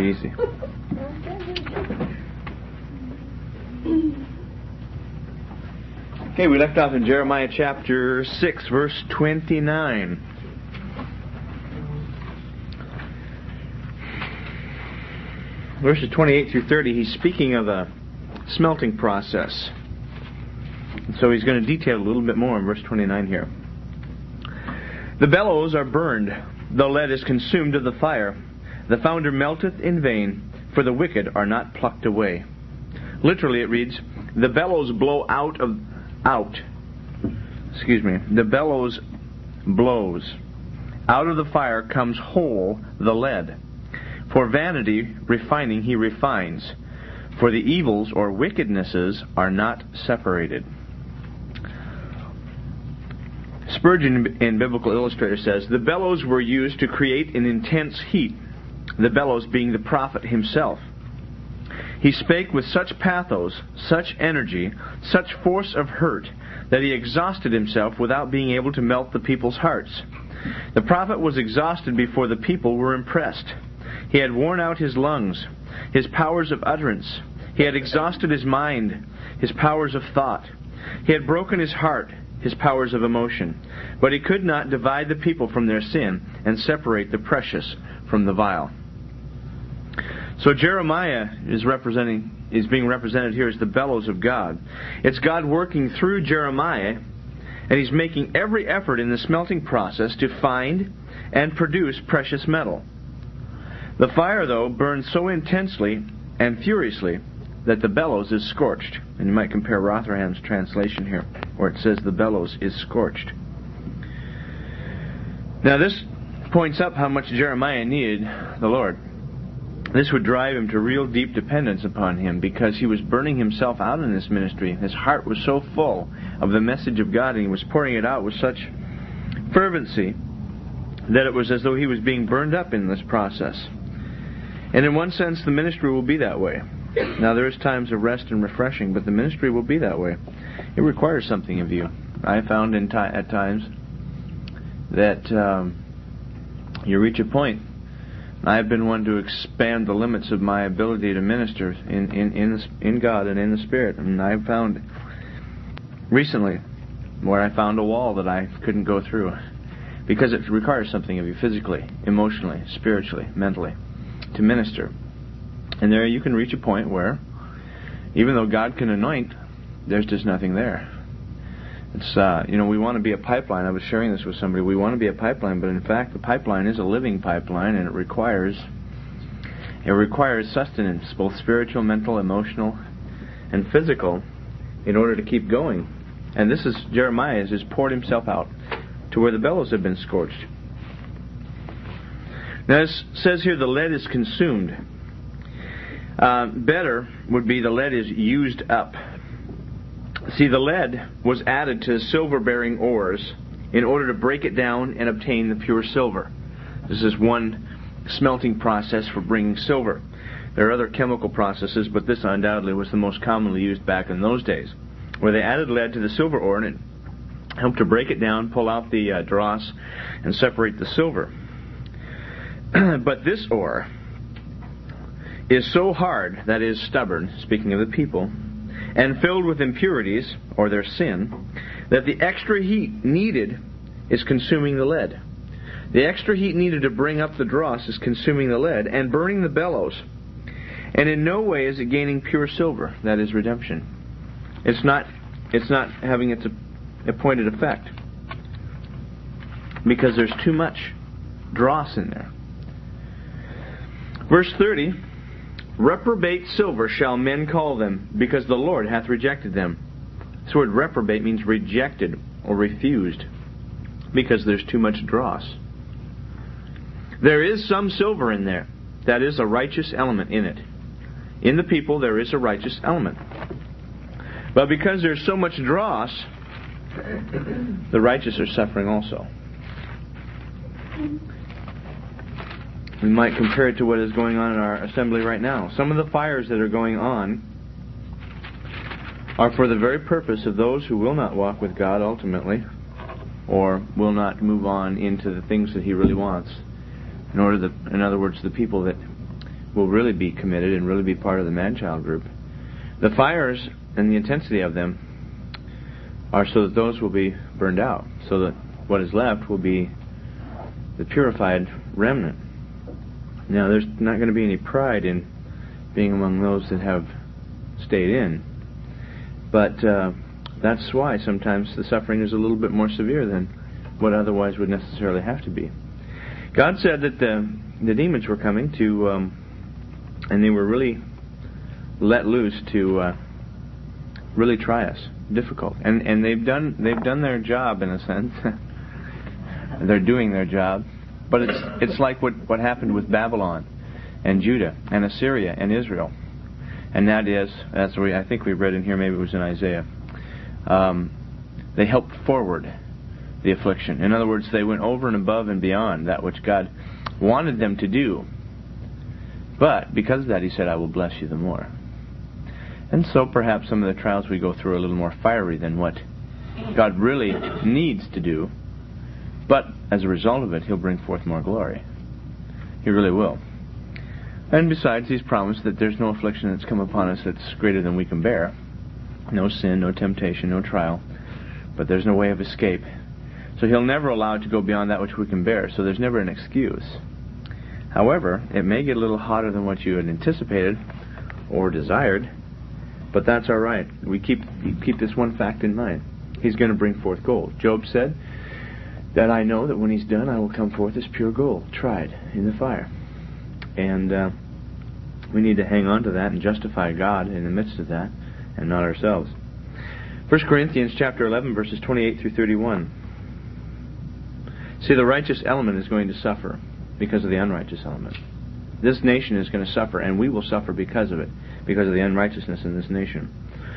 be easy. Okay, we left off in Jeremiah chapter 6, verse 29. Verses 28 through 30, he's speaking of a smelting process. And so he's going to detail a little bit more in verse 29 here. The bellows are burned, the lead is consumed of the fire. The founder melteth in vain, for the wicked are not plucked away. Literally it reads, the bellows blow the bellows blows. Out of the fire comes whole the lead. For vanity refining he refines. For the evils or wickednesses are not separated. Spurgeon in Biblical Illustrator says, the bellows were used to create an intense heat, the bellows being the prophet himself. He spake with such pathos, such energy, such force of hurt, that he exhausted himself without being able to melt the people's hearts. The prophet was exhausted before the people were impressed. He had worn out his lungs, his powers of utterance. He had exhausted his mind, his powers of thought. He had broken his heart, his powers of emotion. But he could not divide the people from their sin and separate the precious from the vile. So Jeremiah is being represented here as the bellows of God. It's God working through Jeremiah, and he's making every effort in the smelting process to find and produce precious metal. The fire, though, burns so intensely and furiously that the bellows is scorched. And you might compare Rotherham's translation here, where it says the bellows is scorched. Now this points up how much Jeremiah needed the Lord. This would drive him to real deep dependence upon him, because he was burning himself out in this ministry. His heart was so full of the message of God, and he was pouring it out with such fervency that it was as though he was being burned up in this process. And in one sense, the ministry will be that way. Now, there is times of rest and refreshing, but the ministry will be that way. It requires something of you. I found at times that you reach a point. I've been one to expand the limits of my ability to minister in God and in the Spirit. And I've found recently where I found a wall that I couldn't go through, because it requires something of you physically, emotionally, spiritually, mentally, to minister. And there you can reach a point where, even though God can anoint, there's just nothing there. It's we want to be a pipeline. I was sharing this with somebody. We want to be a pipeline, but in fact, the pipeline is a living pipeline, and it requires sustenance, both spiritual, mental, emotional, and physical, in order to keep going. And this is Jeremiah has poured himself out to where the bellows have been scorched. Now it says here the lead is consumed. Better would be the lead is used up. See, the lead was added to silver-bearing ores in order to break it down and obtain the pure silver. This is one smelting process for bringing silver. There are other chemical processes, but this undoubtedly was the most commonly used back in those days, where they added lead to the silver ore and it helped to break it down, pull out the dross, and separate the silver. But this ore is so hard, that is stubborn, speaking of the people, and filled with impurities, or their sin, that the extra heat needed is consuming the lead. The extra heat needed to bring up the dross is consuming the lead and burning the bellows. And in no way is it gaining pure silver, that is redemption. It's not having its appointed effect, because there's too much dross in there. Verse 30, reprobate silver shall men call them, because the Lord hath rejected them. This word reprobate means rejected or refused, because there's too much dross. There is some silver in there. That is a righteous element in it. In the people there is a righteous element. But because there's so much dross, the righteous are suffering also. We might compare it to what is going on in our assembly right now. Some of the fires that are going on are for the very purpose of those who will not walk with God ultimately, or will not move on into the things that He really wants. In other words, the people that will really be committed and really be part of the man-child group. The fires and the intensity of them are so that those will be burned out, so that what is left will be the purified remnant. Now, there's not going to be any pride in being among those that have stayed in, but that's why sometimes the suffering is a little bit more severe than what otherwise would necessarily have to be. God said that the demons were coming to, and they were really let loose to really try us. Difficult, and they've done their job in a sense. They're doing their job, but it's like what happened with Babylon and Judah and Assyria and Israel, and that's where I think we read in here, maybe it was in Isaiah. They helped forward the affliction. In other words, they went over and above and beyond that which God wanted them to do. But because of that, He said, "I will bless you the more." And so perhaps some of the trials we go through are a little more fiery than what God really needs to do. But as a result of it, He'll bring forth more glory. He really will. And besides, He's promised that there's no affliction that's come upon us that's greater than we can bear. No sin, no temptation, no trial. But there's no way of escape. So He'll never allow it to go beyond that which we can bear. So there's never an excuse. However, it may get a little hotter than what you had anticipated or desired. But that's all right. We keep this one fact in mind. He's going to bring forth gold. Job said that I know that when He's done, I will come forth as pure gold, tried in the fire. And we need to hang on to that and justify God in the midst of that, and not ourselves. 1 Corinthians chapter 11, verses 28 through 31. See, the righteous element is going to suffer because of the unrighteous element. This nation is going to suffer, and we will suffer because of it, because of the unrighteousness in this nation.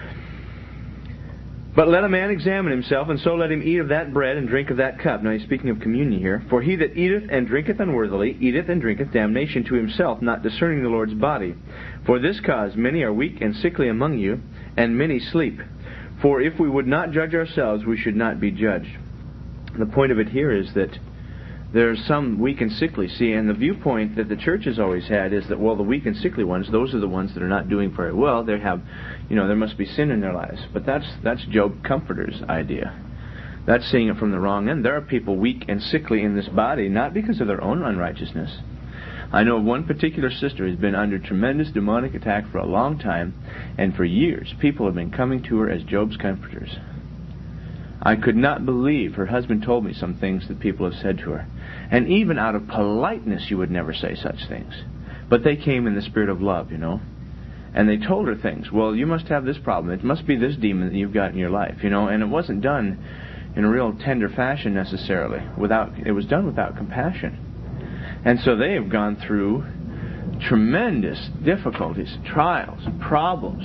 But let a man examine himself, and so let him eat of that bread and drink of that cup. Now he's speaking of communion here. For he that eateth and drinketh unworthily eateth and drinketh damnation to himself, not discerning the Lord's body. For this cause many are weak and sickly among you, and many sleep. For if we would not judge ourselves, we should not be judged. The point of it here is that there's some weak and sickly. See, and the viewpoint that the church has always had is that, well, the weak and sickly ones, those are the ones that are not doing very well. They have, there must be sin in their lives. But that's Job Comforter's idea. That's seeing it from the wrong end. There are people weak and sickly in this body, not because of their own unrighteousness. I know of one particular sister who's been under tremendous demonic attack for a long time, and for years people have been coming to her as Job's comforters. I could not believe her husband told me some things that people have said to her. And even out of politeness, you would never say such things. But they came in the spirit of love, And they told her things. Well, you must have this problem. It must be this demon that you've got in your life, And it wasn't done in a real tender fashion necessarily. It was done without compassion. And so they have gone through tremendous difficulties, trials, problems.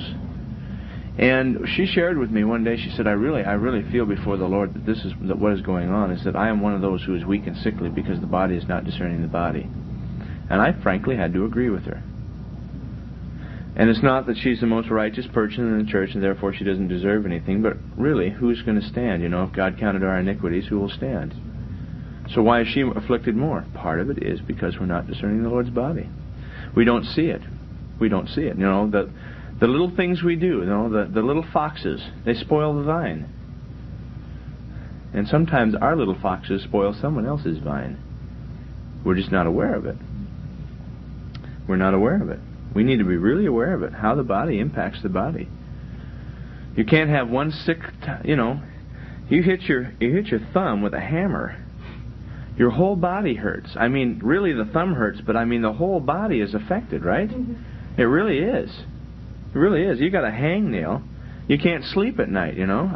And she shared with me one day, she said, I really feel before the Lord that what is going on is that I am one of those who is weak and sickly because the body is not discerning the body. And I frankly had to agree with her. And it's not that she's the most righteous person in the church and therefore she doesn't deserve anything, but really, who's going to stand? If God counted our iniquities, who will stand? So why is she afflicted more? Part of it is because we're not discerning the Lord's body. We don't see it. We don't see it. The little things we do, the little foxes, they spoil the vine. And sometimes our little foxes spoil someone else's vine. We're just not aware of it. We're not aware of it. We need to be really aware of it, how the body impacts the body. You can't have one sick, you hit your thumb with a hammer. Your whole body hurts. Really the thumb hurts, but the whole body is affected, right? It really is. It really is. You got a hangnail. You can't sleep at night,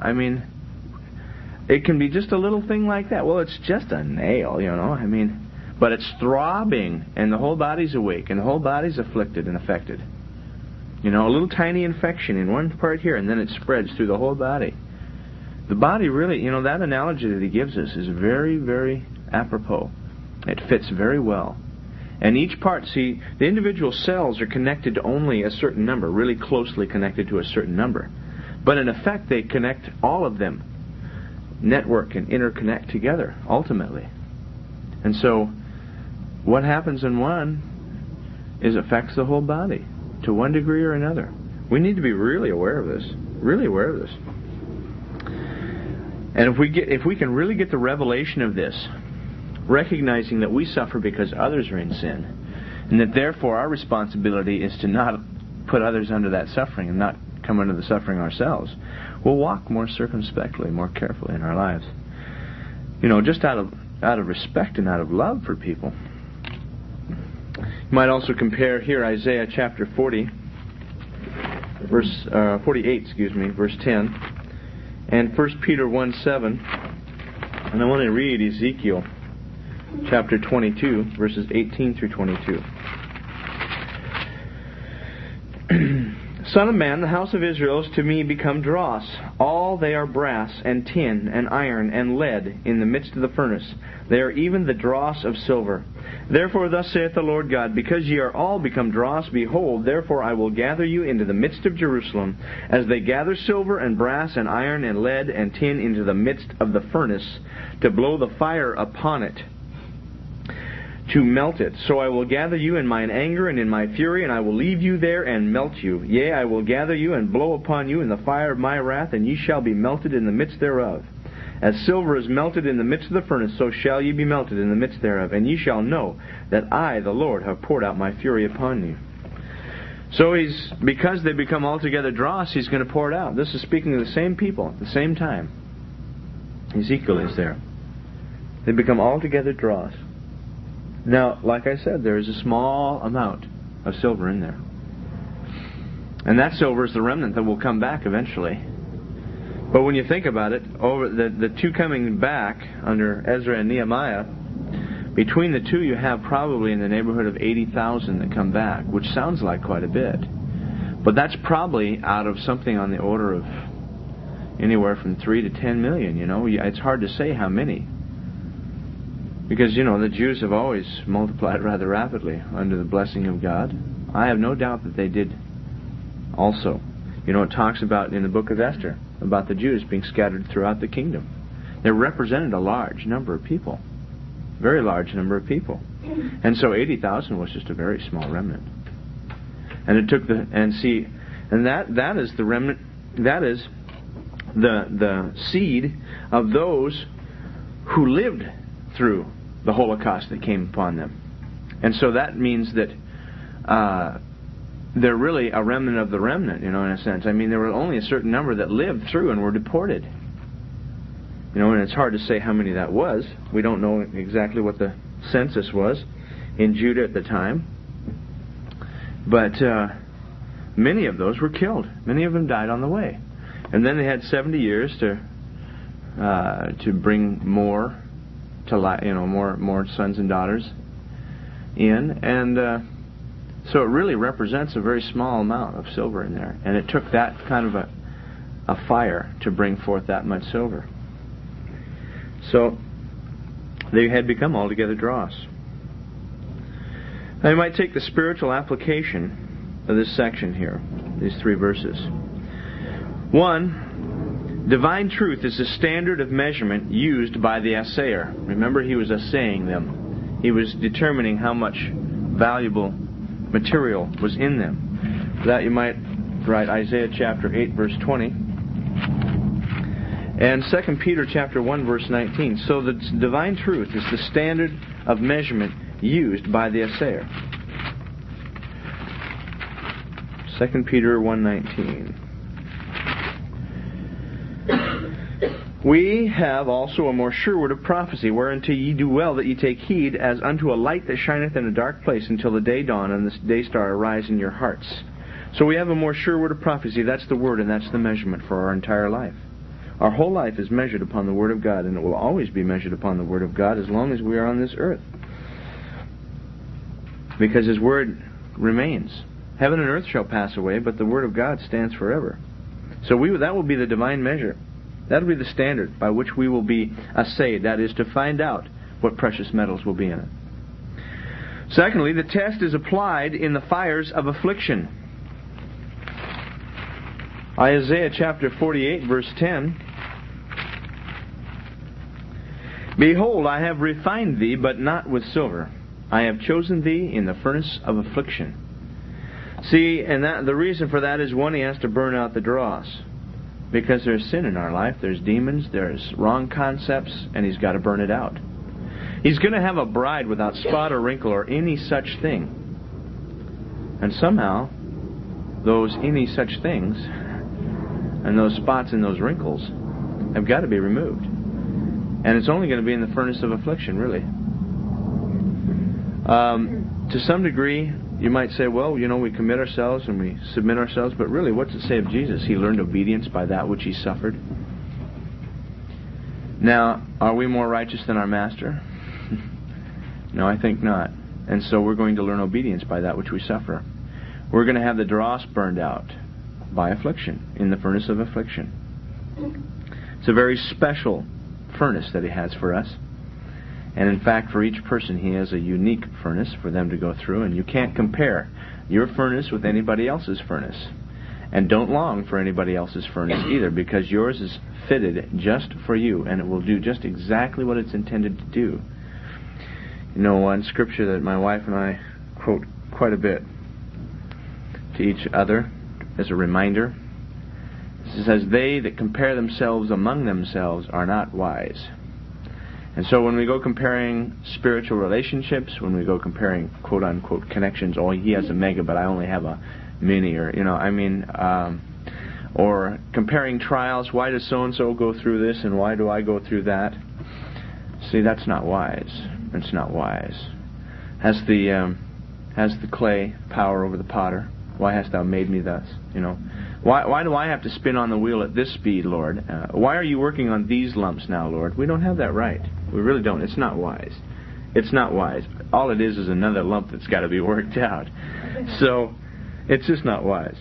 It can be just a little thing like that. Well, it's just a nail, But it's throbbing, and the whole body's awake, and the whole body's afflicted and affected. A little tiny infection in one part here, and then it spreads through the whole body. The body really, that analogy that he gives us is very, very apropos. It fits very well. And each part, see, the individual cells are connected to only a certain number, really closely connected to a certain number. But in effect, they connect all of them, network and interconnect together, ultimately. And so, what happens in one affects the whole body to one degree or another. We need to be really aware of this. Really aware of this. And if we can really get the revelation of this, recognizing that we suffer because others are in sin, and that therefore our responsibility is to not put others under that suffering and not come under the suffering ourselves, we'll walk more circumspectly, more carefully in our lives. Just out of respect and out of love for people. You might also compare here Isaiah chapter 48, verse 10, and 1 Peter 1:7, and I want to read Ezekiel chapter 22, verses 18 through 22. Son of man, the house of Israel is to me become dross. All they are brass and tin and iron and lead in the midst of the furnace. They are even the dross of silver. Therefore thus saith the Lord God, because ye are all become dross, behold, therefore I will gather you into the midst of Jerusalem, as they gather silver and brass and iron and lead and tin into the midst of the furnace, to blow the fire upon it, to melt it. So I will gather you in mine anger and in my fury, and I will leave you there and melt you. Yea, I will gather you and blow upon you in the fire of my wrath, and ye shall be melted in the midst thereof. As silver is melted in the midst of the furnace, so shall ye be melted in the midst thereof. And ye shall know that I, the Lord, have poured out my fury upon you. So because they become altogether dross, He's going to pour it out. This is speaking to the same people at the same time. Ezekiel is there. They become altogether dross. Now, like I said, there is a small amount of silver in there. And that silver is the remnant that will come back eventually. But when you think about it, over the two coming back under Ezra and Nehemiah, between the two you have probably in the neighborhood of 80,000 that come back, which sounds like quite a bit. But that's probably out of something on the order of anywhere from 3 to 10 million, It's hard to say how many. Because, the Jews have always multiplied rather rapidly under the blessing of God. I have no doubt that they did also. It talks about in the book of Esther, about the Jews being scattered throughout the kingdom. They represented a large number of people. Very large number of people. And so 80,000 was just a very small remnant. And it took that is the remnant, that is the seed of those who lived through the Holocaust that came upon them. And so that means that they're really a remnant of the remnant, in a sense. I mean, there were only a certain number that lived through and were deported. And it's hard to say how many that was. We don't know exactly what the census was in Judah at the time. But many of those were killed. Many of them died on the way. And then they had 70 years to bring more to more sons and daughters in, and so it really represents a very small amount of silver in there, and it took that kind of a fire to bring forth that much silver. So they had become altogether dross. Now you might take the spiritual application of this section here, these 3 verses. 1. Divine truth is the standard of measurement used by the assayer. Remember, he was assaying them. He was determining how much valuable material was in them. For that you might write Isaiah chapter 8, verse 20. And 2 Peter chapter 1, verse 19. So the divine truth is the standard of measurement used by the assayer. 2 Peter 1:19. We have also a more sure word of prophecy, whereunto ye do well that ye take heed, as unto a light that shineth in a dark place until the day dawn and the day star arise in your hearts. So we have a more sure word of prophecy. That's the word, and that's the measurement for our entire life. Our whole life is measured upon the Word of God, and it will always be measured upon the Word of God as long as we are on this earth. Because His Word remains. Heaven and earth shall pass away, but the Word of God stands forever. So that will be the divine measure. That will be the standard by which we will be assayed. That is, to find out what precious metals will be in it. Secondly, the test is applied in the fires of affliction. Isaiah chapter 48, verse 10. Behold, I have refined thee, but not with silver. I have chosen thee in the furnace of affliction. See, and the reason for that is, one, He has to burn out the dross. Because there's sin in our life, there's demons, there's wrong concepts, and He's got to burn it out. He's going to have a bride without spot or wrinkle or any such thing. And somehow, those any such things, and those spots and those wrinkles, have got to be removed. And it's only going to be in the furnace of affliction, really. To some degree, you might say, well, we commit ourselves and we submit ourselves, but really, what's it say of Jesus? He learned obedience by that which He suffered. Now, are we more righteous than our Master? No, I think not. And so we're going to learn obedience by that which we suffer. We're going to have the dross burned out by affliction, in the furnace of affliction. It's a very special furnace that He has for us. And in fact, for each person, He has a unique furnace for them to go through, and you can't compare your furnace with anybody else's furnace. And don't long for anybody else's furnace either, because yours is fitted just for you, and it will do just exactly what it's intended to do. One scripture that my wife and I quote quite a bit to each other as a reminder. It says, they that compare themselves among themselves are not wise. And so when we go comparing spiritual relationships, when we go comparing quote-unquote connections, he has a mega, but I only have a mini, or or comparing trials, why does so-and-so go through this and why do I go through that? See, that's not wise. It's not wise. Has the clay power over the potter? Why hast thou made me thus? Why do I have to spin on the wheel at this speed, Lord? Why are you working on these lumps now, Lord? We don't have that right. We really don't. It's not wise. It's not wise. All it is another lump that's got to be worked out. So, it's just not wise.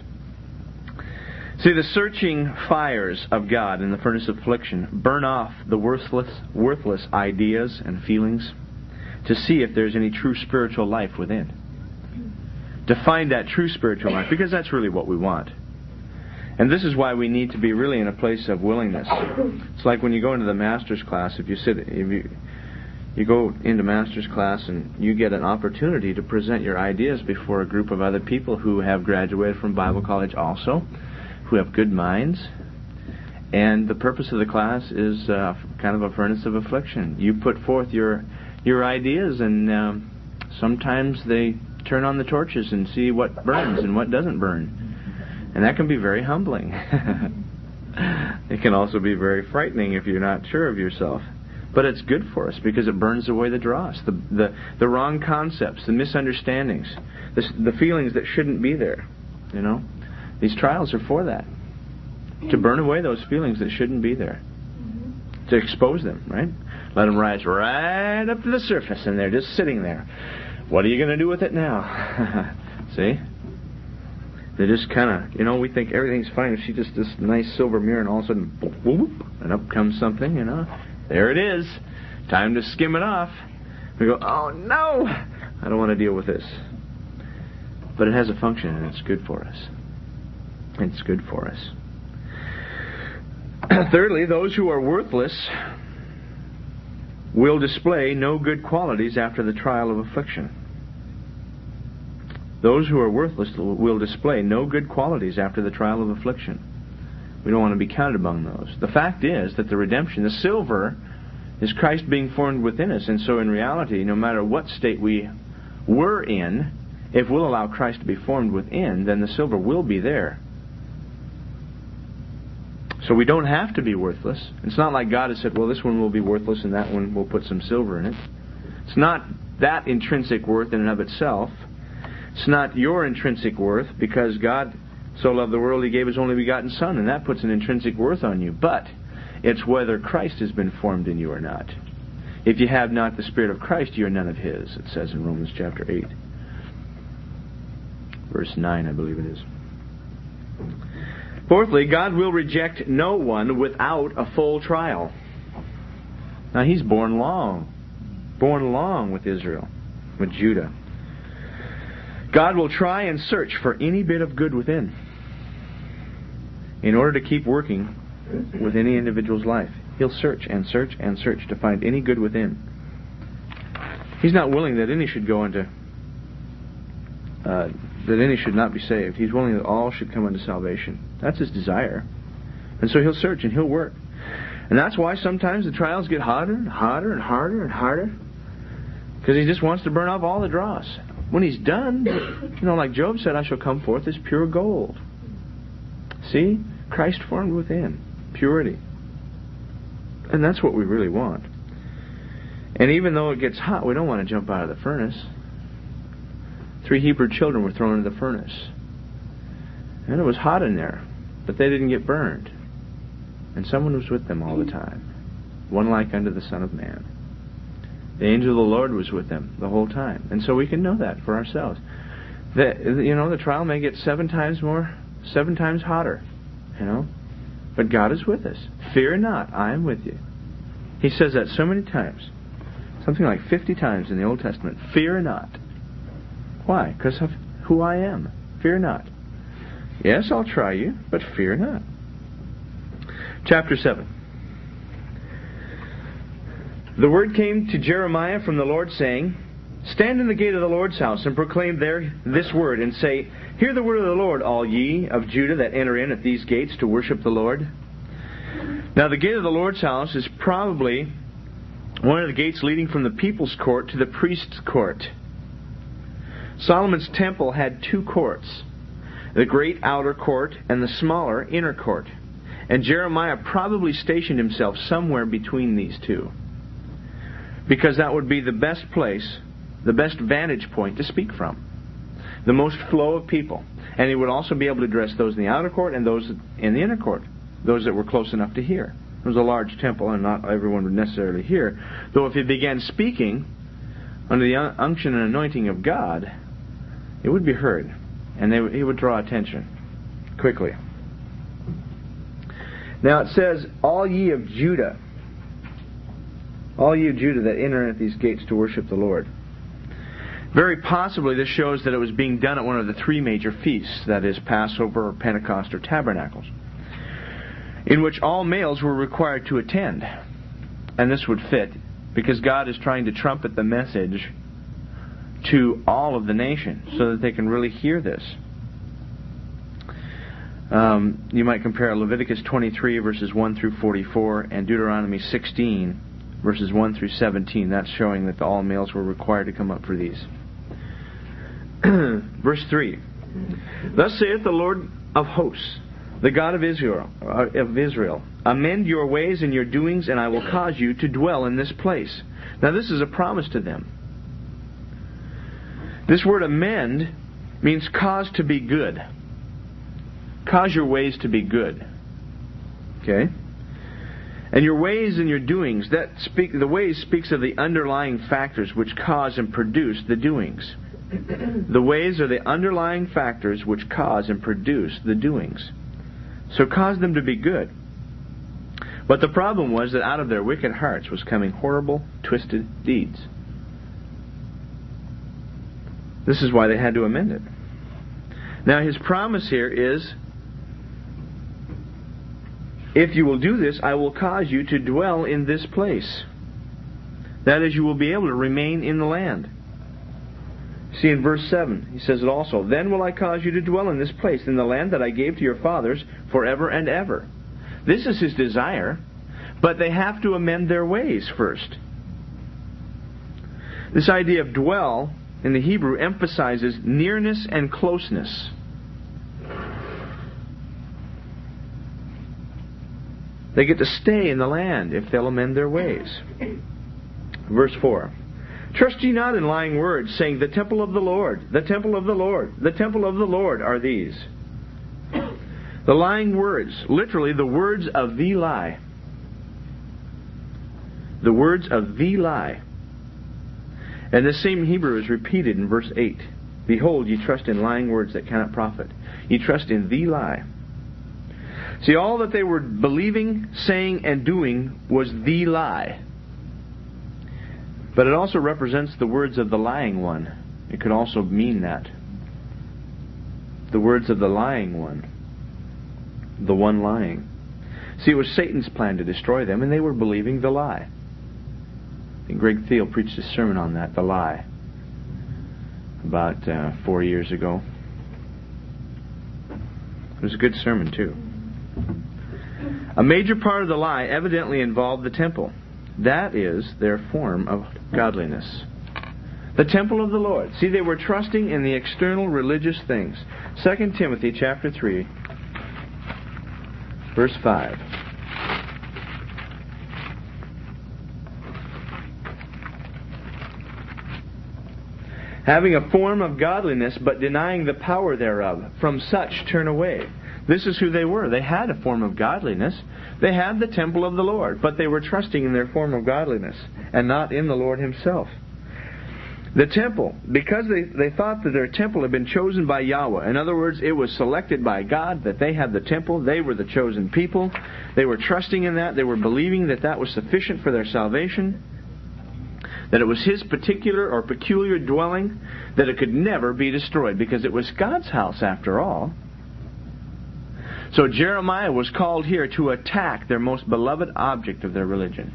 See, the searching fires of God in the furnace of affliction burn off the worthless ideas and feelings to see if there's any true spiritual life within. To find that true spiritual life, because that's really what we want. And this is why we need to be really in a place of willingness. It's like when you go into the master's class, if you go into master's class and you get an opportunity to present your ideas before a group of other people who have graduated from Bible college also, who have good minds, and the purpose of the class is kind of a furnace of affliction. You put forth your ideas, and sometimes they turn on the torches and see what burns and what doesn't burn. And that can be very humbling. It can also be very frightening if you're not sure of yourself. But it's good for us because it burns away the dross, the wrong concepts, the misunderstandings, the feelings that shouldn't be there. These trials are for that. To burn away those feelings that shouldn't be there. To expose them, right? Let them rise right up to the surface, and they're just sitting there. What are you going to do with it now? See? They just kind of, we think everything's fine. She just this nice silver mirror, and all of a sudden, whoop, and up comes something, There it is. Time to skim it off. We go, oh no! I don't want to deal with this. But it has a function, and it's good for us. It's good for us. Thirdly, those who are worthless will display no good qualities after the trial of affliction. Those who are worthless will display no good qualities after the trial of affliction. We don't want to be counted among those. The fact is that the redemption, the silver, is Christ being formed within us. And so in reality, no matter what state we were in, if we'll allow Christ to be formed within, then the silver will be there. So we don't have to be worthless. It's not like God has said, well, this one will be worthless and that one will put some silver in it. It's not that intrinsic worth in and of itself. It's not your intrinsic worth, because God so loved the world He gave His only begotten Son, and that puts an intrinsic worth on you. But it's whether Christ has been formed in you or not. If you have not the Spirit of Christ, you are none of His, it says in Romans chapter 8. Verse 9, I believe it is. Fourthly, God will reject no one without a full trial. Now, He's born along with Israel, with Judah. God will try and search for any bit of good within in order to keep working with any individual's life. He'll search and search and search to find any good within. He's not willing that any should go into, that any should not be saved. He's willing that all should come unto salvation. That's His desire. And so He'll search and He'll work. And that's why sometimes the trials get hotter and hotter and harder and harder. Because He just wants to burn off all the dross. When He's done, like Job said, I shall come forth as pure gold. See? Christ formed within. Purity. And that's what we really want. And even though it gets hot, we don't want to jump out of the furnace. 3 Hebrew children were thrown into the furnace. And it was hot in there, but they didn't get burned. And someone was with them all the time. One like unto the Son of Man. The angel of the Lord was with them the whole time. And so we can know that for ourselves. The trial may get 7 times hotter. But God is with us. Fear not, I am with you. He says that so many times. Something like 50 times in the Old Testament. Fear not. Why? Because of who I am. Fear not. Yes, I'll try you, but fear not. Chapter 7. The word came to Jeremiah from the Lord, saying, Stand in the gate of the Lord's house, and proclaim there this word, and say, Hear the word of the Lord, all ye of Judah that enter in at these gates to worship the Lord. Now the gate of the Lord's house is probably one of the gates leading from the people's court to the priest's court. Solomon's temple had 2 courts, the great outer court and the smaller inner court. And Jeremiah probably stationed himself somewhere between these 2, because that would be the best place, the best vantage point to speak from, the most flow of people. And he would also be able to address those in the outer court and those in the inner court, those that were close enough to hear. It was a large temple, and not everyone would necessarily hear. Though if he began speaking under the unction and anointing of God, it would be heard, and he would draw attention quickly. Now it says, All ye of Judah that enter at these gates to worship the Lord. Very possibly this shows that it was being done at one of the 3 major feasts, that is, Passover, or Pentecost, or Tabernacles, in which all males were required to attend. And this would fit, because God is trying to trumpet the message to all of the nation, so that they can really hear this. You might compare Leviticus 23, verses 1 through 44, and Deuteronomy 16, verses 1 through 17. That's showing that all males were required to come up for these. Verse 3. Thus saith the Lord of hosts, the God of Israel, Amend your ways and your doings, and I will cause you to dwell in this place. Now this is a promise to them. This word amend means cause to be good. Cause your ways to be good. Okay? And your ways and your doings, the ways speaks of the underlying factors which cause and produce the doings. The ways are the underlying factors which cause and produce the doings. So cause them to be good. But the problem was that out of their wicked hearts was coming horrible, twisted deeds. This is why they had to amend it. Now His promise here is, if you will do this, I will cause you to dwell in this place. That is, you will be able to remain in the land. See, in verse 7, He says it also, Then will I cause you to dwell in this place, in the land that I gave to your fathers forever and ever. This is His desire, but they have to amend their ways first. This idea of dwell in the Hebrew emphasizes nearness and closeness. They get to stay in the land if they'll amend their ways. Verse 4. Trust ye not in lying words, saying, The temple of the Lord, the temple of the Lord, the temple of the Lord are these. The lying words, literally the words of the lie. The words of the lie. And the same Hebrew is repeated in verse 8. Behold, ye trust in lying words that cannot profit. Ye trust in the lie. See, all that they were believing, saying, and doing was the lie. But it also represents the words of the lying one. It could also mean that. The words of the lying one. The one lying. See, it was Satan's plan to destroy them, and they were believing the lie. I think Greg Thiel preached a sermon on that, The Lie, about 4 years ago. It was a good sermon, too. A major part of the lie evidently involved the temple. That is their form of godliness. The temple of the Lord. See, they were trusting in the external religious things. 2 Timothy chapter 3, verse 5. Having a form of godliness, but denying the power thereof. From such turn away. This is who they were. They had a form of godliness. They had the temple of the Lord, but they were trusting in their form of godliness and not in the Lord Himself. The temple, because they thought that their temple had been chosen by Yahweh. In other words, it was selected by God that they had the temple. They were the chosen people. They were trusting in that. They were believing that that was sufficient for their salvation. That it was His particular or peculiar dwelling. That it could never be destroyed because it was God's house after all. So Jeremiah was called here to attack their most beloved object of their religion.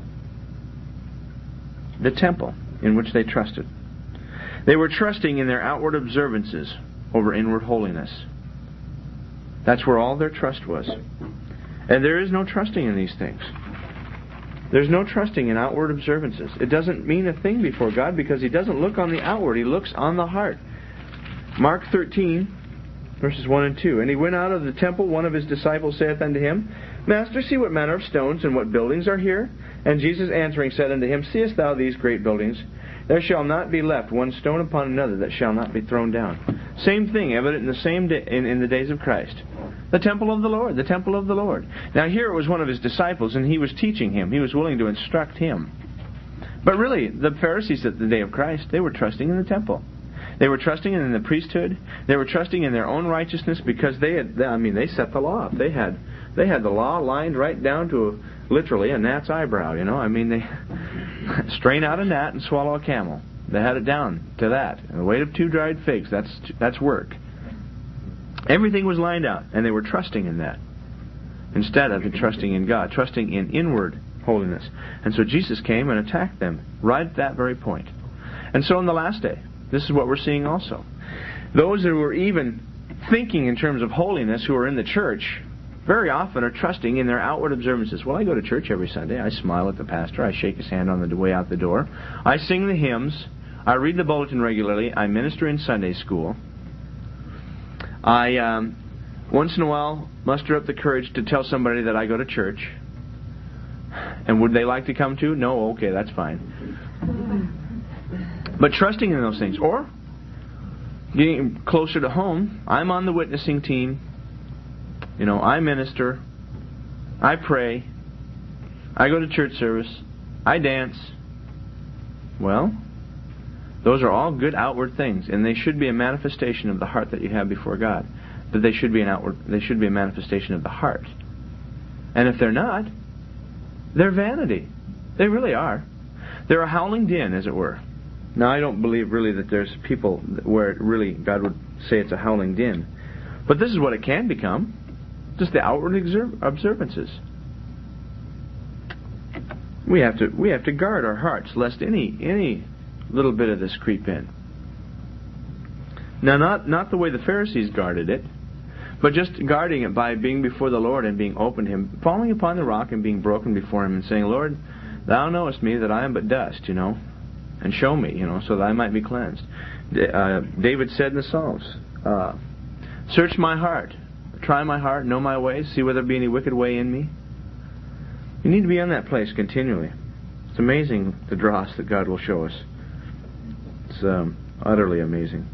The temple in which they trusted. They were trusting in their outward observances over inward holiness. That's where all their trust was. And there is no trusting in these things. There's no trusting in outward observances. It doesn't mean a thing before God because He doesn't look on the outward. He looks on the heart. Mark 13, verses 1 and 2. And He went out of the temple. One of His disciples saith unto Him, Master, see what manner of stones and what buildings are here? And Jesus answering said unto him, Seest thou these great buildings? There shall not be left one stone upon another that shall not be thrown down. Same thing, evident in the same day, in the days of Christ. The temple of the Lord, the temple of the Lord. Now here it was one of His disciples, and He was teaching him. He was willing to instruct him. But really, the Pharisees at the day of Christ, they were trusting in the temple. They were trusting in the priesthood. They were trusting in their own righteousness because they set the law up. They had the law lined right down to literally a gnat's eyebrow, they strain out a gnat and swallow a camel. They had it down to that. And the weight of 2 dried figs, that's work. Everything was lined out, and they were trusting in that. Instead of trusting in God, trusting in inward holiness. And so Jesus came and attacked them right at that very point. And so in the last day, this is what we're seeing also. Those who were even thinking in terms of holiness, who are in the church, very often are trusting in their outward observances. Well, I go to church every Sunday. I smile at the pastor. I shake his hand on the way out the door. I sing the hymns. I read the bulletin regularly. I minister in Sunday school. I, once in a while, muster up the courage to tell somebody that I go to church. And would they like to come too? No? Okay, that's fine. But trusting in those things. Or, getting closer to home, I'm on the witnessing team. I minister. I pray. I go to church service. I dance. Well, those are all good outward things, and they should be a manifestation of the heart that you have before God. But they should be a manifestation of the heart. And if they're not, they're vanity. They really are. They're a howling din, as it were. Now, I don't believe really that there's people where really God would say it's a howling din. But this is what it can become. Just the outward observances. We have to guard our hearts lest any little bit of this creep in. Now, not the way the Pharisees guarded it, but just guarding it by being before the Lord and being open to Him, falling upon the rock and being broken before Him and saying, Lord, Thou knowest me that I am but dust, and show me, so that I might be cleansed. David said in the Psalms, search my heart. Try my heart, know my ways, see whether there be any wicked way in me. You need to be on that place continually. It's amazing the dross that God will show us. It's utterly amazing.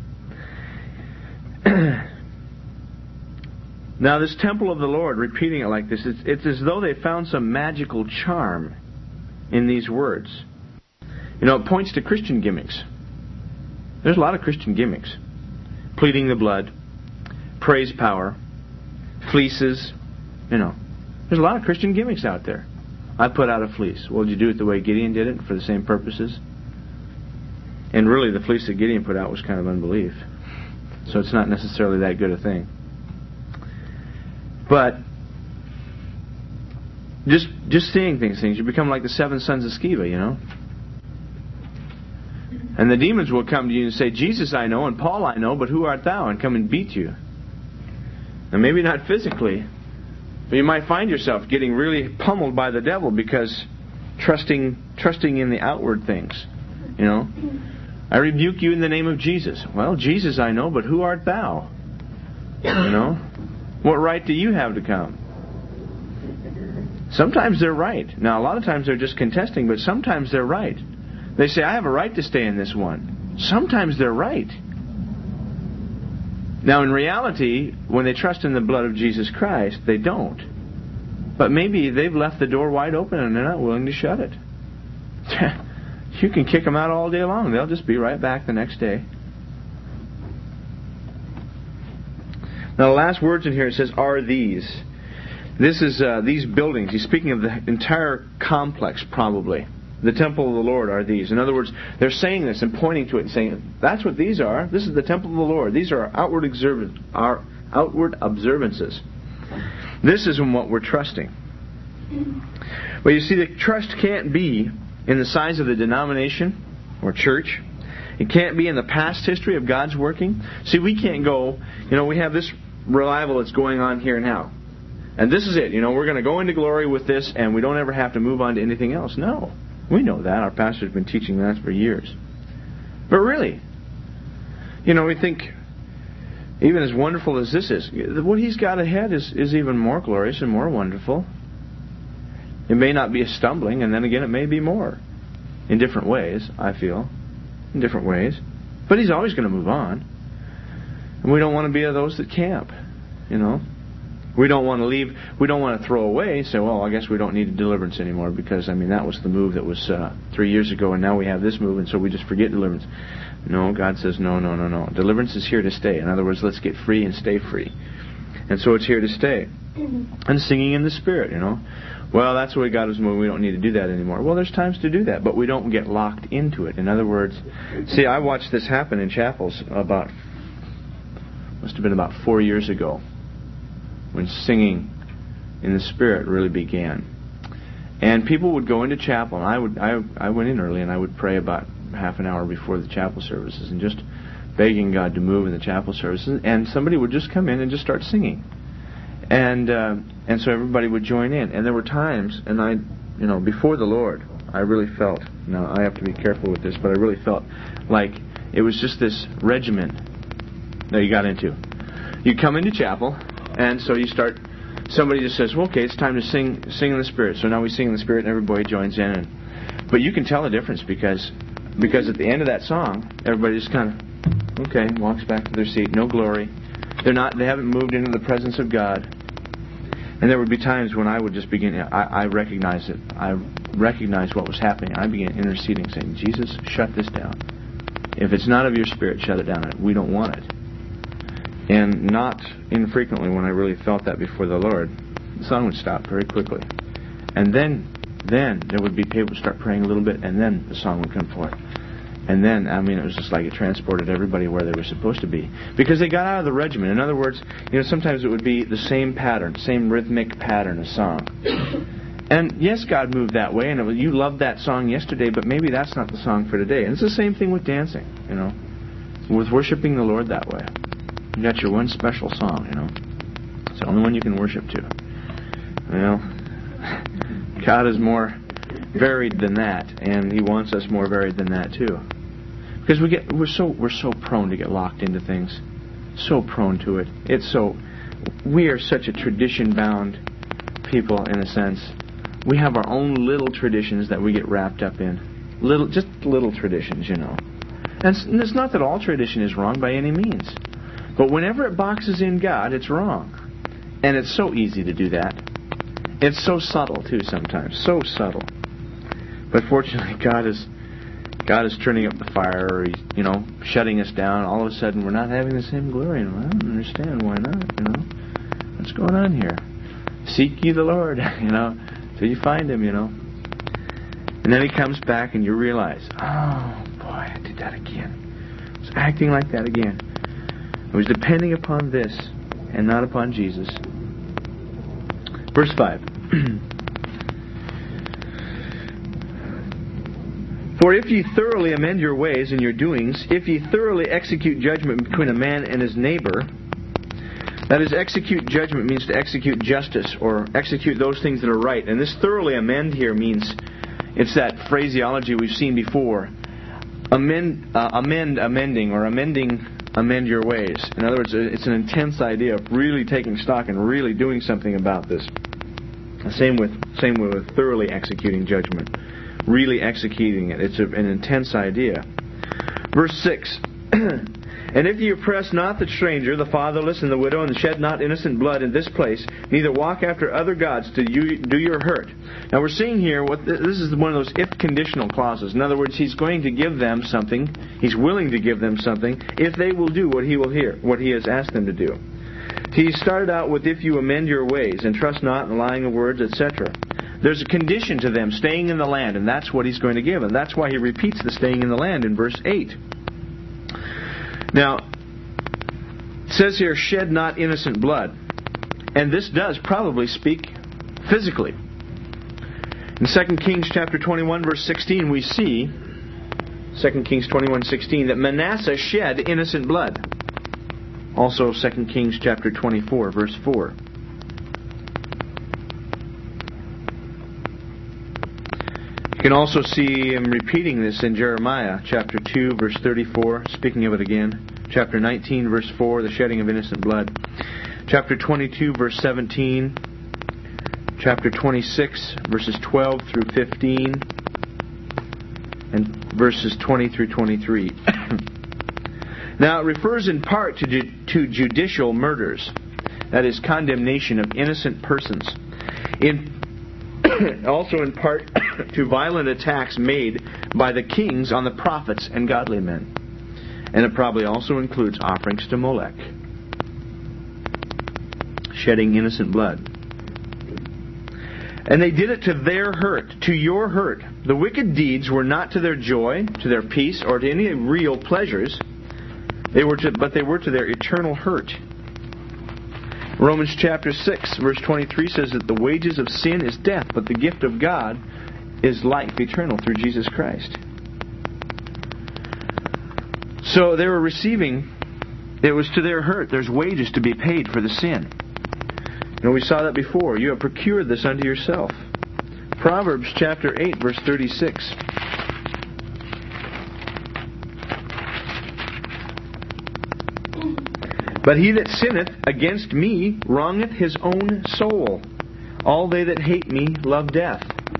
Now this temple of the Lord, repeating it like this, it's as though they found some magical charm in these words. It points to Christian gimmicks. There's a lot of Christian gimmicks. Pleading the blood. Praise power, fleeces, There's a lot of Christian gimmicks out there. I put out a fleece. Well, did you do it the way Gideon did it for the same purposes? And really, the fleece that Gideon put out was kind of unbelief. So it's not necessarily that good a thing. But Just seeing things. You become like the 7 sons of Sceva, you know. And the demons will come to you and say, Jesus I know, and Paul I know, but who art thou? And come and beat you. And maybe not physically, but you might find yourself getting really pummeled by the devil because trusting in the outward things, you know. I rebuke you in the name of Jesus. Well, Jesus I know, but who art thou? You know. What right do you have to come? Sometimes they're right. Now, a lot of times they're just contesting, but sometimes they're right. They say, I have a right to stay in this one. Sometimes they're right. Now, in reality, when they trust in the blood of Jesus Christ, they don't. But maybe they've left the door wide open and they're not willing to shut it. You can kick them out all day long. They'll just be right back the next day. Now, the last words in here, it says, are these. This is these buildings. He's speaking of the entire complex, probably. The temple of the Lord are these. In other words, they're saying this and pointing to it and saying, that's what these are. This is the temple of the Lord. These are our outward observances. This is in what we're trusting. But you see, the trust can't be in the size of the denomination or church. It can't be in the past history of God's working. See, we can't go, we have this revival that's going on here now. And this is it. We're going to go into glory with this and we don't ever have to move on to anything else. No. We know that. Our pastor's been teaching that for years. But really, we think, even as wonderful as this is, what he's got ahead is even more glorious and more wonderful. It may not be a stumbling, and then again it may be more. In different ways, I feel. In different ways. But he's always going to move on. And we don't want to be of those that camp, We don't want to leave. We don't want to throw away. Say, well, I guess we don't need a deliverance anymore because, that was the move that was 3 years ago, and now we have this move, and so we just forget deliverance. No, God says, no. Deliverance is here to stay. In other words, let's get free and stay free. And so it's here to stay. And singing in the Spirit, Well, that's the way God was moving. We don't need to do that anymore. Well, there's times to do that, but we don't get locked into it. In other words, see, I watched this happen in chapels must have been about 4 years ago, when singing in the Spirit really began. And people would go into chapel, and I went in early, and I would pray about half an hour before the chapel services, and just begging God to move in the chapel services, and somebody would just come in and just start singing. And so everybody would join in. And there were times, and I, before the Lord, I really felt, now I have to be careful with this, but I really felt like it was just this regimen that you got into. You come into chapel, and so you start, somebody just says, well, okay, it's time to sing in the Spirit. So now we sing in the Spirit and everybody joins in. But you can tell the difference because at the end of that song, everybody just kind of, okay, walks back to their seat. No glory. They haven't moved into the presence of God. And there would be times when I would just begin, I recognized it. I recognized what was happening. I began interceding, saying, Jesus, shut this down. If it's not of your Spirit, shut it down. We don't want it. And not infrequently, when I really felt that before the Lord, the song would stop very quickly. And then there would be people start praying a little bit, and then the song would come forth. And then, it was just like it transported everybody where they were supposed to be. Because they got out of the regimen. In other words, sometimes it would be the same pattern, same rhythmic pattern of song. And yes, God moved that way, and you loved that song yesterday, but maybe that's not the song for today. And it's the same thing with dancing, with worshiping the Lord that way. You got your one special song, It's the only one you can worship to. God is more varied than that, and He wants us more varied than that too. Because we're so prone to get locked into things, so prone to it. We are such a tradition-bound people in a sense. We have our own little traditions that we get wrapped up in, just little traditions, And it's not that all tradition is wrong by any means. But whenever it boxes in God, it's wrong. And it's so easy to do that. It's so subtle, too, sometimes. So subtle. But fortunately, God is turning up the fire, or He's, shutting us down. All of a sudden, we're not having the same glory. And I don't understand why not, What's going on here? Seek ye the Lord, till you find Him, And then He comes back and you realize, oh, boy, I did that again. I was acting like that again. I was depending upon this and not upon Jesus. Verse 5. For if ye thoroughly amend your ways and your doings, if ye thoroughly execute judgment between a man and his neighbor, that is, execute judgment means to execute justice or execute those things that are right. And this thoroughly amend here means, it's that phraseology we've seen before. Amend your ways. In other words, it's an intense idea of really taking stock and really doing something about this. Same with thoroughly executing judgment. Really executing it. It's an intense idea. Verse 6. And if ye oppress not the stranger, the fatherless, and the widow, and shed not innocent blood in this place, neither walk after other gods to do your hurt. Now we're seeing here, this is one of those if-conditional clauses. In other words, he's going to give them something. He's willing to give them something if they will do what he has asked them to do. He started out with, if you amend your ways, and trust not in lying of words, etc. There's a condition to them, staying in the land, and that's what he's going to give. And that's why he repeats the staying in the land in verse 8. Now, it says here, shed not innocent blood. And this does probably speak physically. In 2 Kings chapter 21, verse 16, we see, 2 Kings 21:16, that Manasseh shed innocent blood. Also 2 Kings chapter 24, verse 4. You can also see him repeating this in Jeremiah chapter 2, verse 34, speaking of it again. Chapter 19, verse 4, the shedding of innocent blood. Chapter 22, verse 17. Chapter 26, verses 12 through 15. And verses 20 through 23. Now, it refers in part to judicial murders. That is, condemnation of innocent persons. Also in part to violent attacks made by the kings on the prophets and godly men. And it probably also includes offerings to Molech. Shedding innocent blood. And they did it to their hurt, to your hurt. The wicked deeds were not to their joy, to their peace, or to any real pleasures. But they were to their eternal hurt. Romans chapter 6, verse 23 says that the wages of sin is death, but the gift of God is life eternal through Jesus Christ. So they were receiving, it was to their hurt. There's wages to be paid for the sin. We saw that before. You have procured this unto yourself. Proverbs chapter 8, verse 36. But he that sinneth against me wrongeth his own soul. All they that hate me love death.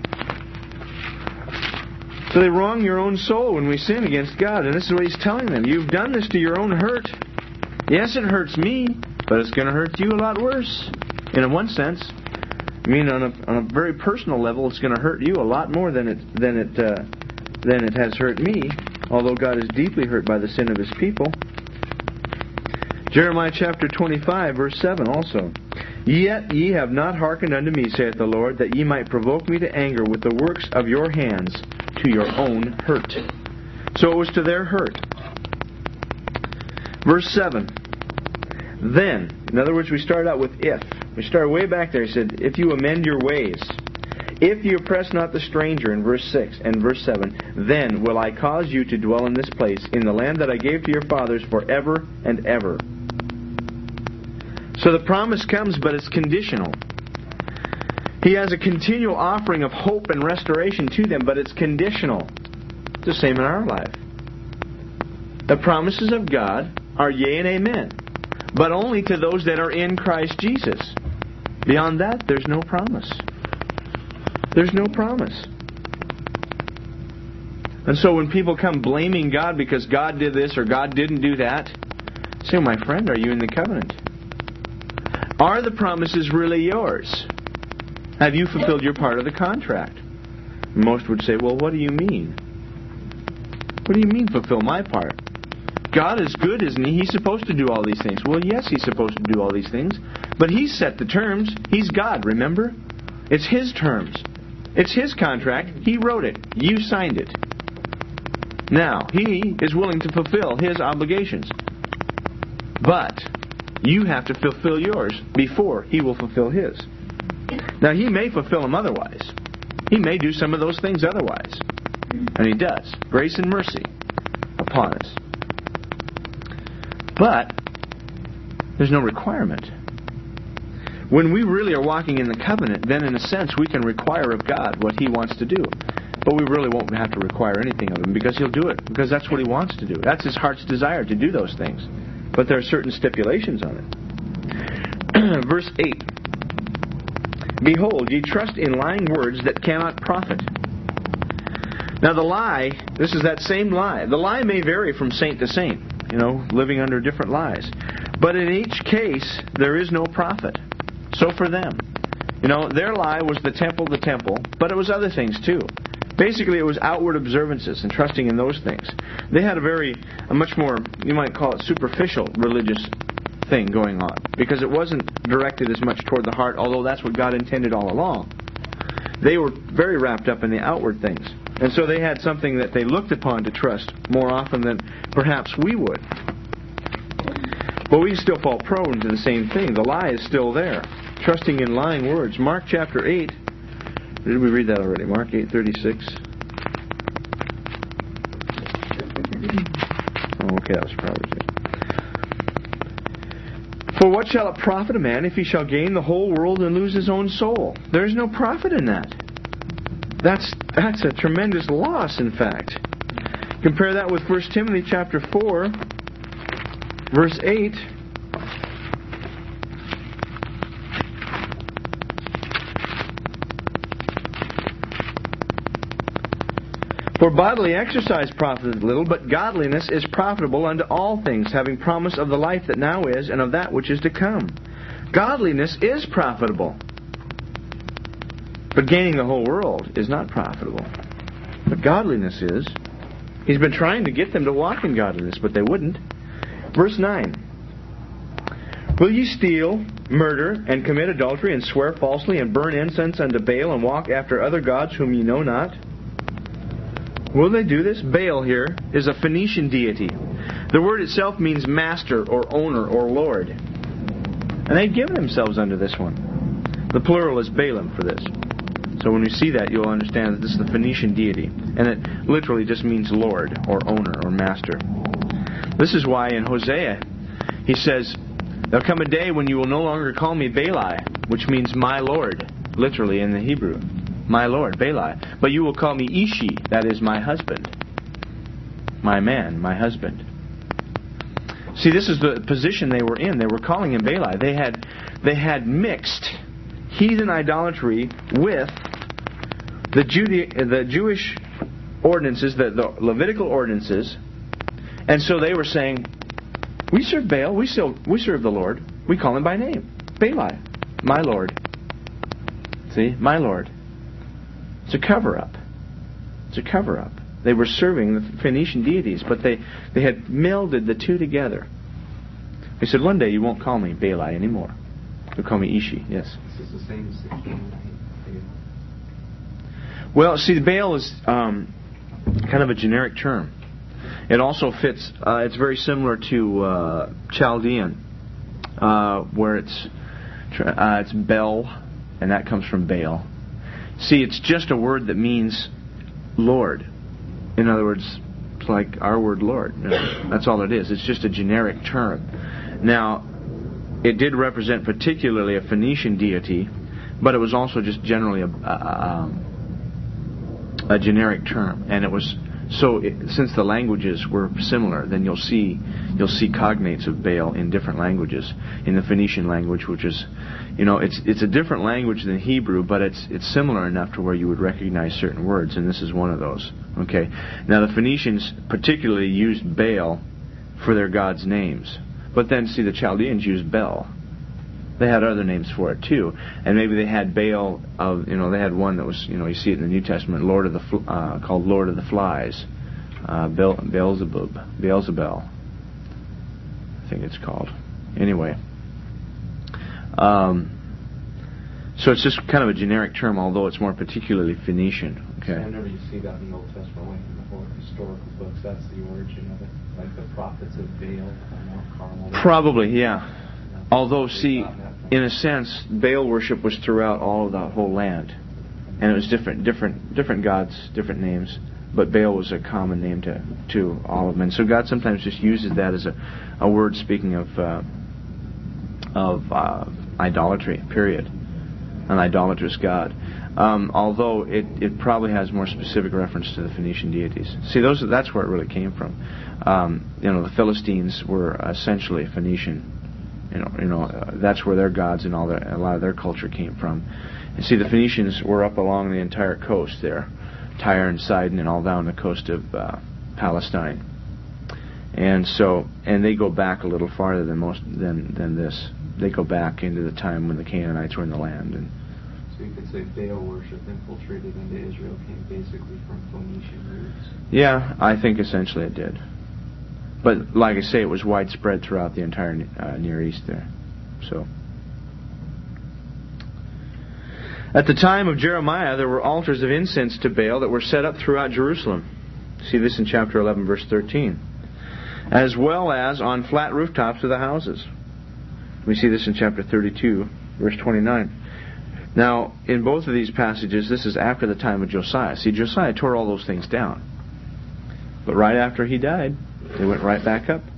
So they wrong your own soul when we sin against God. And this is what he's telling them. You've done this to your own hurt. Yes, it hurts me, but it's going to hurt you a lot worse. In one sense. I mean, on a very personal level, it's going to hurt you a lot more than it has hurt me. Although God is deeply hurt by the sin of his people. Jeremiah chapter 25, verse 7 also. Yet ye have not hearkened unto me, saith the Lord, that ye might provoke me to anger with the works of your hands to your own hurt. So it was to their hurt. Verse 7. Then, in other words, we started out with if. We started way back there. He said, if you amend your ways, if you oppress not the stranger, in verse 6 and verse 7, then will I cause you to dwell in this place, in the land that I gave to your fathers forever and ever. So the promise comes, but it's conditional. He has a continual offering of hope and restoration to them, but it's conditional. It's the same in our life. The promises of God are yea and amen, but only to those that are in Christ Jesus. Beyond that, there's no promise. There's no promise. And so when people come blaming God because God did this or God didn't do that, say, my friend, are you in the covenant? Are the promises really yours? Have you fulfilled your part of the contract? Most would say, well, what do you mean? What do you mean fulfill my part? God is good, isn't he? He's supposed to do all these things. Well, yes, he's supposed to do all these things. But he's set the terms. He's God, remember? It's his terms. It's his contract. He wrote it. You signed it. Now, he is willing to fulfill his obligations. But you have to fulfill yours before he will fulfill his. Now, he may fulfill them otherwise. He may do some of those things otherwise. And He does. Grace and mercy upon us. But there's no requirement. When we really are walking in the covenant, then in a sense we can require of God what He wants to do. But we really won't have to require anything of Him because He'll do it. Because that's what He wants to do. That's His heart's desire, to do those things. But there are certain stipulations on it. Verse 8. Behold, ye trust in lying words that cannot profit. Now the lie, this is that same lie. The lie may vary from saint to saint, living under different lies. But in each case, there is no profit. So for them, their lie was the temple, but it was other things too. Basically, it was outward observances and trusting in those things. They had a much more, you might call it superficial religious thing going on, because it wasn't directed as much toward the heart, although that's what God intended all along. They were very wrapped up in the outward things. And so they had something that they looked upon to trust more often than perhaps we would. But we still fall prone to the same thing. The lie is still there. Trusting in lying words. Mark chapter 8. Did we read that already? Mark 8:36. Oh, okay, that was Proverbs 8. For what shall it profit a man if he shall gain the whole world and lose his own soul? There is no profit in that. That's a tremendous loss, in fact. Compare that with 1 Timothy chapter 4, verse 8. For bodily exercise profiteth little, but godliness is profitable unto all things, having promise of the life that now is, and of that which is to come. Godliness is profitable. But gaining the whole world is not profitable. But godliness is. He's been trying to get them to walk in godliness, but they wouldn't. Verse 9. Will ye steal, murder, and commit adultery, and swear falsely, and burn incense unto Baal, and walk after other gods whom ye know not? Will they do this? Baal here is a Phoenician deity. The word itself means master, or owner, or lord. And they've given themselves unto this one. The plural is Balaam for this. So when you see that, you'll understand that this is the Phoenician deity. And it literally just means lord, or owner, or master. This is why in Hosea, he says, there'll come a day when you will no longer call me Baali, which means my lord, literally in the Hebrew. My lord, Baali. But you will call me Ishi, that is my husband. My man, my husband. See, this is the position they were in. They were calling him Baali. They had mixed heathen idolatry with the Jewish ordinances, the Levitical ordinances. And so they were saying, we serve Baal, we serve the Lord. We call him by name. Baali, my Lord. See, my Lord. It's a cover-up. It's a cover-up. They were serving the Phoenician deities, but they had melded the two together. He said, one day you won't call me Baali anymore. You'll call me Ishi, yes. This is the same as the king. Well, see, Baal is kind of a generic term. It also fits, it's very similar to Chaldean, where it's Bel, and that comes from Baal. See, it's just a word that means Lord. In other words, it's like our word Lord. That's all it is. It's just a generic term. Now, it did represent particularly a Phoenician deity, but it was also just generally a generic term. And it was since the languages were similar, then you'll see cognates of Baal in different languages. In the Phoenician language, which is, it's a different language than Hebrew, but it's similar enough to where you would recognize certain words, and this is one of those. Okay. Now the Phoenicians particularly used Baal for their gods' names, but then see the Chaldeans used Bel. They had other names for it too, and maybe they had Baal of, they had one that was, you see it in the New Testament, called Lord of the Flies, Beelzebub, I think it's called. Anyway, so it's just kind of a generic term, although it's more particularly Phoenician. Okay. So whenever you see that in the Old Testament, like in the whole historical books, that's the origin of it, like the prophets of Baal on Mount Carmel. Probably, yeah. Although, see, in a sense, Baal worship was throughout all of the whole land, and it was different gods, different names. but Baal was a common name to all of men. So God sometimes just uses that as a word speaking of idolatry, period. An idolatrous god. Although it probably has more specific reference to the Phoenician deities. See, that's where it really came from. The Philistines were essentially Phoenician. That's where their gods and a lot of their culture came from. And see, the Phoenicians were up along the entire coast there, Tyre and Sidon, and all down the coast of Palestine. And they go back a little farther than this. They go back into the time when the Canaanites were in the land. And so you could say Baal worship infiltrated into Israel came basically from Phoenician roots. Yeah, I think essentially it did. But like I say, it was widespread throughout the entire Near East there. So, at the time of Jeremiah, there were altars of incense to Baal that were set up throughout Jerusalem. See this in chapter 11, verse 13. As well as on flat rooftops of the houses. We see this in chapter 32, verse 29. Now, in both of these passages, this is after the time of Josiah. See, Josiah tore all those things down. But right after he died, they went right back up.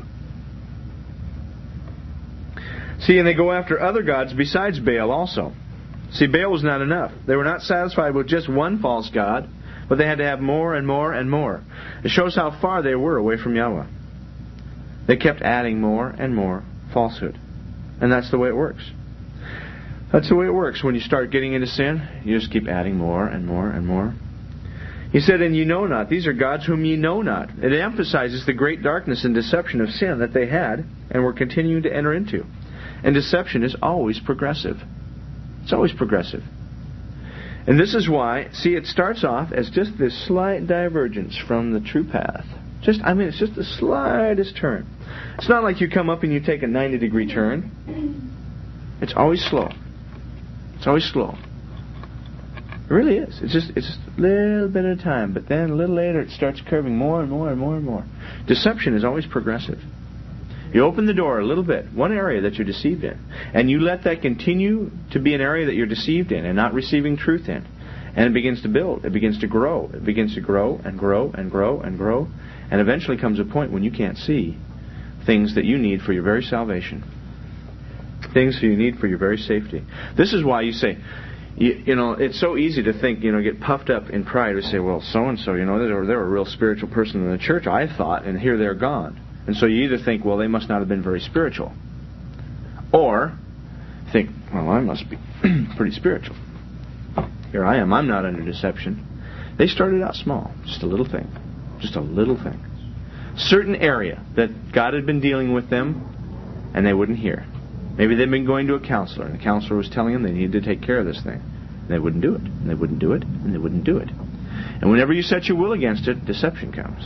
See, and they go after other gods besides Baal also. See, Baal was not enough. They were not satisfied with just one false god, but they had to have more and more and more. It shows how far they were away from Yahweh. They kept adding more and more falsehood. And that's the way it works. That's the way it works. When you start getting into sin, you just keep adding more and more and more. He said, and you know not. These are gods whom ye know not. It emphasizes the great darkness and deception of sin that they had and were continuing to enter into. And deception is always progressive. It's always progressive. And this is why, see, it starts off as just this slight divergence from the true path. It's just the slightest turn. It's not like you come up and you take a 90-degree turn. It's always slow. It's always slow. It really is. It's just a little bit at a time, but then a little later it starts curving more and more and more and more. Deception is always progressive. You open the door a little bit, one area that you're deceived in, and you let that continue to be an area that you're deceived in and not receiving truth in. And it begins to build. It begins to grow. It begins to grow and grow and grow and grow. And eventually comes a point when you can't see things that you need for your very salvation. Things that you need for your very safety. This is why you say, it's so easy to think, get puffed up in pride. We say, well, so-and-so, they're a real spiritual person in the church, I thought, and here they're gone. And so you either think, well, they must not have been very spiritual. Or think, well, I must be pretty spiritual. Here I am. I'm not under deception. They started out small. Just a little thing. Just a little thing. Certain area that God had been dealing with them, and they wouldn't hear. Maybe they'd been going to a counselor, and the counselor was telling them they needed to take care of this thing. And they wouldn't do it. And they wouldn't do it. And they wouldn't do it. And whenever you set your will against it, deception comes.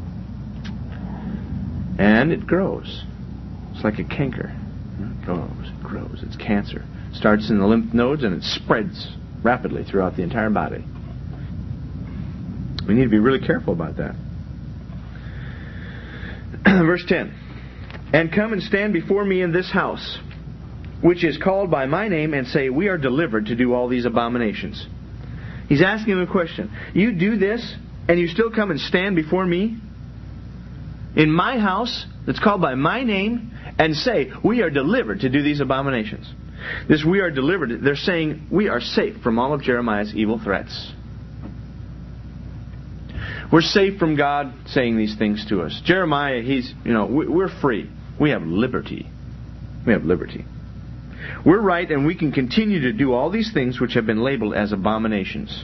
And it grows. It's like a canker. It grows. It grows. It's cancer. It starts in the lymph nodes and it spreads rapidly throughout the entire body. We need to be really careful about that. Verse 10. And come and stand before me in this house, which is called by my name, and say, we are delivered to do all these abominations. He's asking him a question. You do this, and you still come and stand before me in my house that's called by my name, and say, we are delivered to do these abominations. This we are delivered, they're saying we are safe from all of Jeremiah's evil threats. We're safe from God saying these things to us. Jeremiah, we're free. We have liberty. We have liberty. We're right, and we can continue to do all these things which have been labeled as abominations.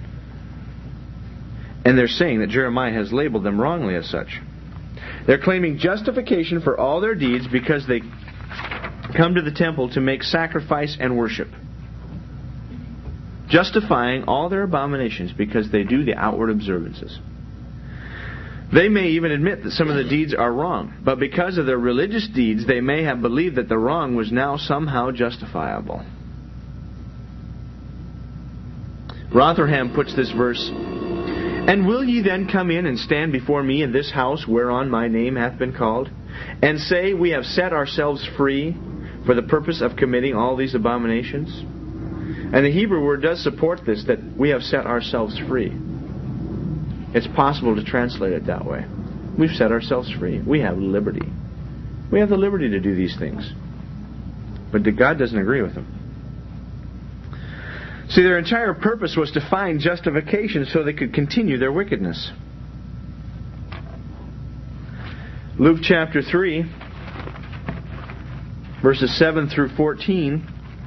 And they're saying that Jeremiah has labeled them wrongly as such. They're claiming justification for all their deeds because they come to the temple to make sacrifice and worship. Justifying all their abominations because they do the outward observances. They may even admit that some of the deeds are wrong, but because of their religious deeds, they may have believed that the wrong was now somehow justifiable. Rotherham puts this verse, and will ye then come in and stand before me in this house whereon my name hath been called, and say, we have set ourselves free for the purpose of committing all these abominations? And the Hebrew word does support this, that we have set ourselves free. It's possible to translate it that way. We've set ourselves free. We have liberty. We have the liberty to do these things. But God doesn't agree with them. See, their entire purpose was to find justification so they could continue their wickedness. Luke chapter 3, verses 7 through 14.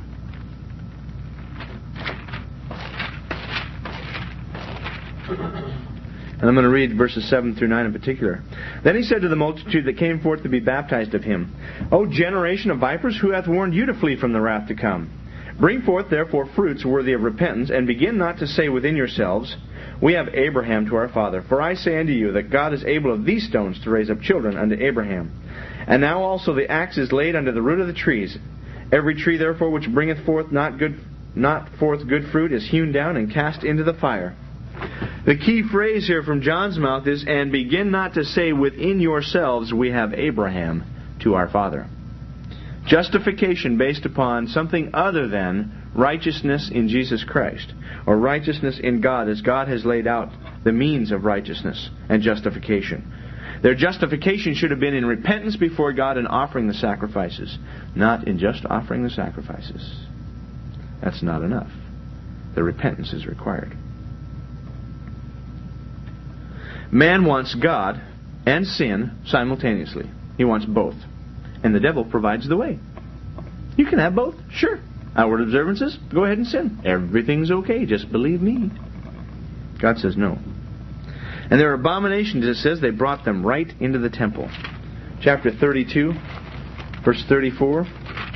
And I'm going to read verses 7 through 9 in particular. Then he said to the multitude that came forth to be baptized of him, O generation of vipers, who hath warned you to flee from the wrath to come? Bring forth therefore fruits worthy of repentance, and begin not to say within yourselves, We have Abraham to our father. For I say unto you that God is able of these stones to raise up children unto Abraham. And now also the axe is laid unto the root of the trees. Every tree therefore which bringeth forth not forth good fruit is hewn down and cast into the fire. The key phrase here from John's mouth is, and begin not to say within yourselves, we have Abraham to our father. Justification based upon something other than righteousness in Jesus Christ, or righteousness in God, as God has laid out the means of righteousness and justification. Their justification should have been in repentance before God and offering the sacrifices, not in just offering the sacrifices. That's not enough. The repentance is required. Man wants God and sin simultaneously. He wants both. And the devil provides the way. You can have both. Sure. Outward observances, go ahead and sin. Everything's okay. Just believe me. God says no. And their abominations, it says, they brought them right into the temple. Chapter 32, verse 34.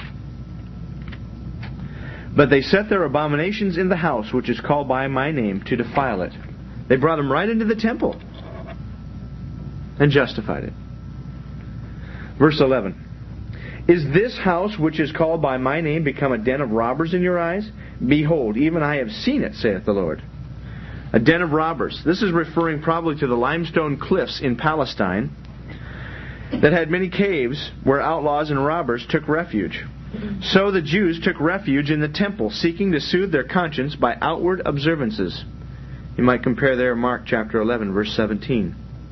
But they set their abominations in the house, which is called by my name, to defile it. They brought them right into the temple and justified it. Verse 11. Is this house which is called by my name become a den of robbers in your eyes? Behold, even I have seen it, saith the Lord. A den of robbers. This is referring probably to the limestone cliffs in Palestine that had many caves where outlaws and robbers took refuge. So the Jews took refuge in the temple, seeking to soothe their conscience by outward observances. You might compare there Mark chapter 11, verse 17.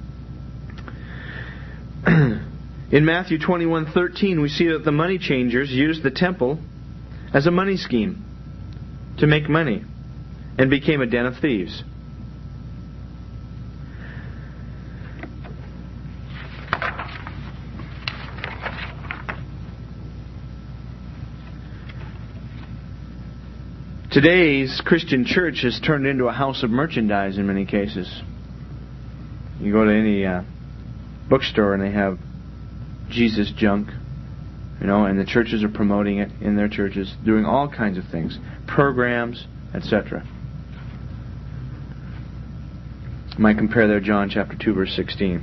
In Matthew 21:13, we see that the money changers used the temple as a money scheme to make money and became a den of thieves. Today's Christian church has turned into a house of merchandise in many cases. You go to any bookstore and they have Jesus junk, and the churches are promoting it in their churches, doing all kinds of things, programs, etc. You might compare there John chapter 2, verse 16.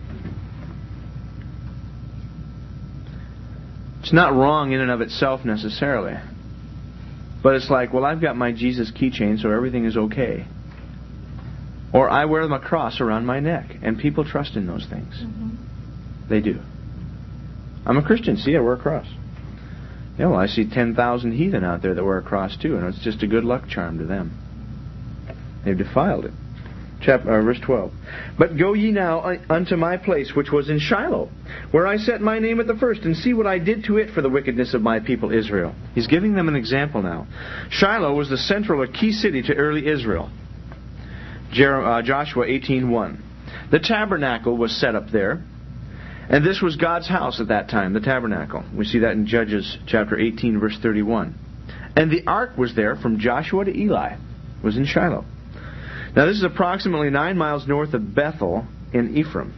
It's not wrong in and of itself necessarily, but it's like, well, I've got my Jesus keychain, so everything is okay. Or I wear my cross around my neck, and people trust in those things. Mm-hmm. They do. I'm a Christian. See, I wear a cross. Yeah, well, I see 10,000 heathen out there that wear a cross too, and it's just a good luck charm to them. They've defiled it. Verse 12. But go ye now unto my place, which was in Shiloh, where I set my name at the first, and see what I did to it for the wickedness of my people Israel. He's giving them an example now. Shiloh was the central or key city to early Israel. Joshua 18:1. The tabernacle was set up there. And this was God's house at that time, the tabernacle. We see that in Judges chapter 18, verse 31. And the ark was there from Joshua to Eli. It was in Shiloh. Now this is approximately 9 miles north of Bethel in Ephraim.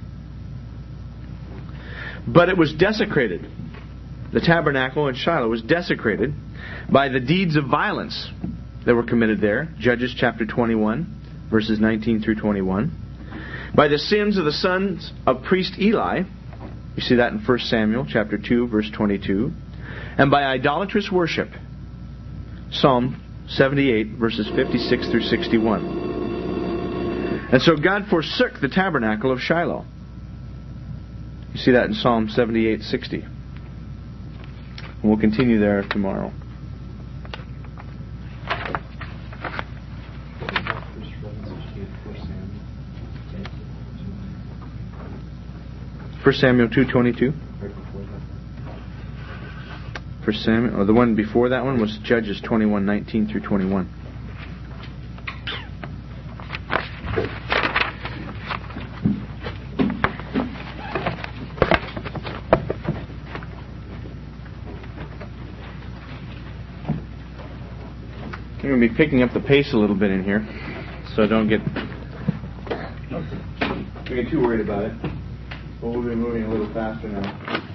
But it was desecrated. The tabernacle in Shiloh was desecrated by the deeds of violence that were committed there. Judges chapter 21, verses 19 through 21. By the sins of the sons of priest Eli. You see that in 1 Samuel chapter 2, verse 22. And by idolatrous worship. Psalm 78, verses 56 through 61. And so God forsook the tabernacle of Shiloh. You see that in Psalm 78:60. And we'll continue there tomorrow. 1 Samuel 2:22. Right before that. 1 Samuel, the one before that one was Judges 21:19 through 21. I'm going to be picking up the pace a little bit in here, so don't get too worried about it. But we'll be moving a little faster now.